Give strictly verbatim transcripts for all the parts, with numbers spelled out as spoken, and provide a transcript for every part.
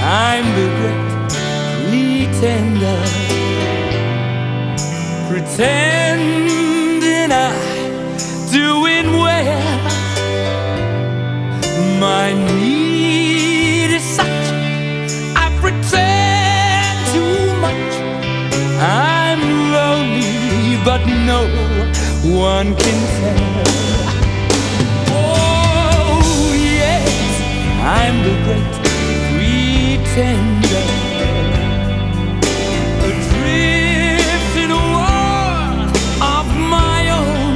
I'm the great pretender, pretending I'm doing well. My need is such, I pretend too much. I'm lonely, but no one can tell. Oh yes, I'm the great pretender, adrift in a world of my own.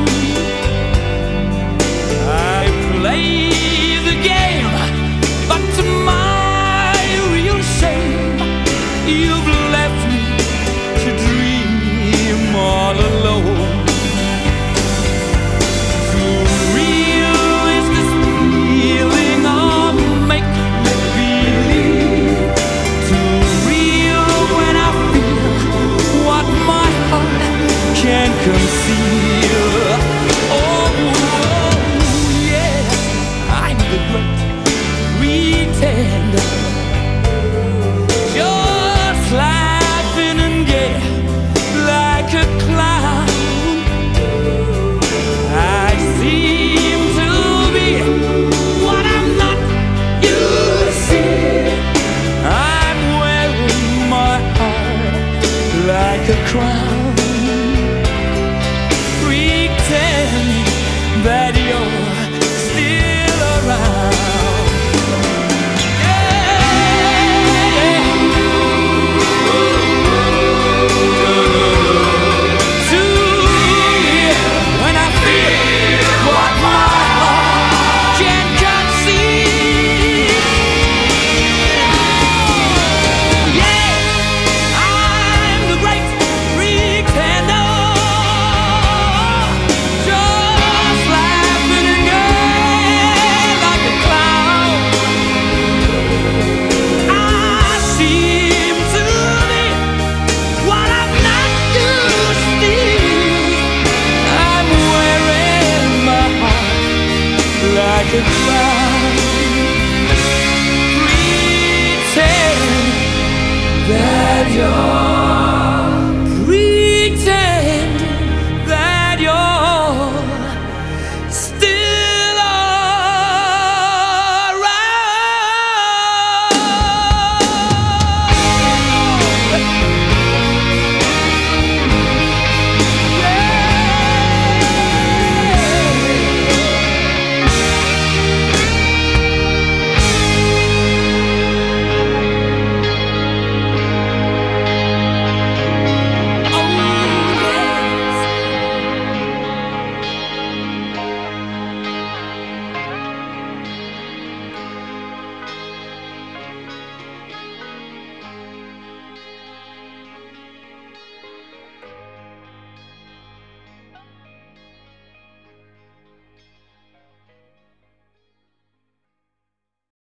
I play the game, but to my real shame, you've left me to dream all alone. Too real is this feeling of make-believe. Too real when I feel what my heart can't conceal. Oh, yes, I'm the great pretender, just laughing and gay like a clown. I seem to be what I'm not, you see. I'm wearing my heart like a crown, pretending that you're still around. Like a